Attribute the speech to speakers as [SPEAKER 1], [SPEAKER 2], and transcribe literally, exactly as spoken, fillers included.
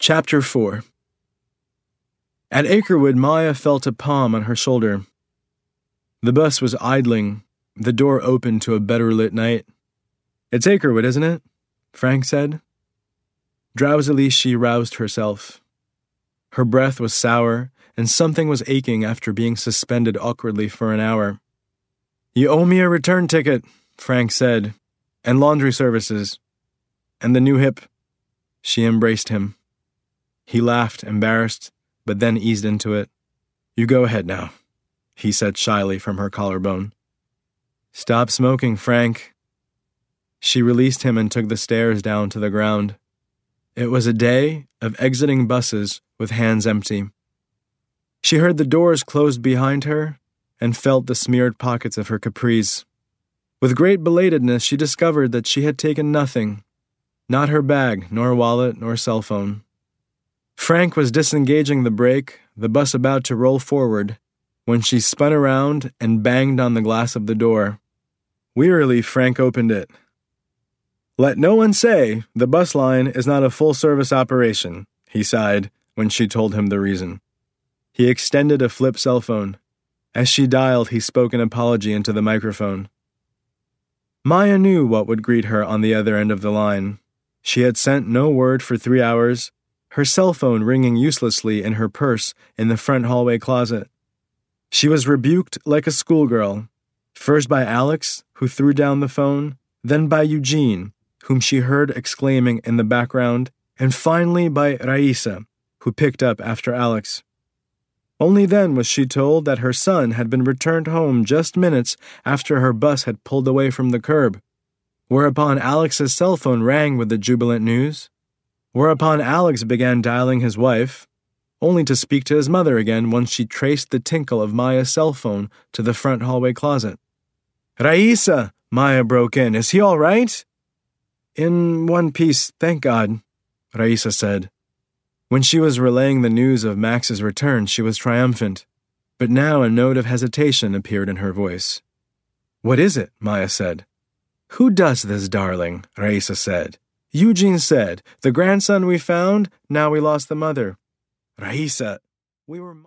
[SPEAKER 1] Chapter four. At Akerwood, Maya felt a palm on her shoulder. The bus was idling, the door open to a better-lit night. "It's Akerwood, isn't it?" Frank said. Drowsily, she roused herself. Her breath was sour, and something was aching after being suspended awkwardly for an hour. "You owe me a return ticket," Frank said, "and laundry services. And the new hip." She embraced him. He laughed, embarrassed, but then eased into it. "You go ahead now," he said shyly from her collarbone. "Stop smoking, Frank." She released him and took the stairs down to the ground. It was a day of exiting buses with hands empty. She heard the doors closed behind her and felt the smeared pockets of her capris. With great belatedness, she discovered that she had taken nothing, not her bag, nor wallet, nor cell phone. Frank was disengaging the brake, the bus about to roll forward, when she spun around and banged on the glass of the door. Wearily, Frank opened it. "Let no one say the bus line is not a full-service operation," he sighed when she told him the reason. He extended a flip cell phone. As she dialed, he spoke an apology into the microphone. Maya knew what would greet her on the other end of the line. She had sent no word for three hours, her cell phone ringing uselessly in her purse in the front hallway closet. She was rebuked like a schoolgirl, first by Alex, who threw down the phone, then by Eugene, whom she heard exclaiming in the background, and finally by Raisa, who picked up after Alex. Only then was she told that her son had been returned home just minutes after her bus had pulled away from the curb, whereupon Alex's cell phone rang with the jubilant news, whereupon Alex began dialing his wife, only to speak to his mother again once she traced the tinkle of Maya's cell phone to the front hallway closet. "Raisa," Maya broke in, "is he all right?" "In one piece, thank God," Raisa said. When she was relaying the news of Max's return, she was triumphant, but now a note of hesitation appeared in her voice. "What is it?" Maya said. "Who does this, darling?" Raisa said. "Eugene said, the grandson we found, now we lost the mother." "Raisa, we were..."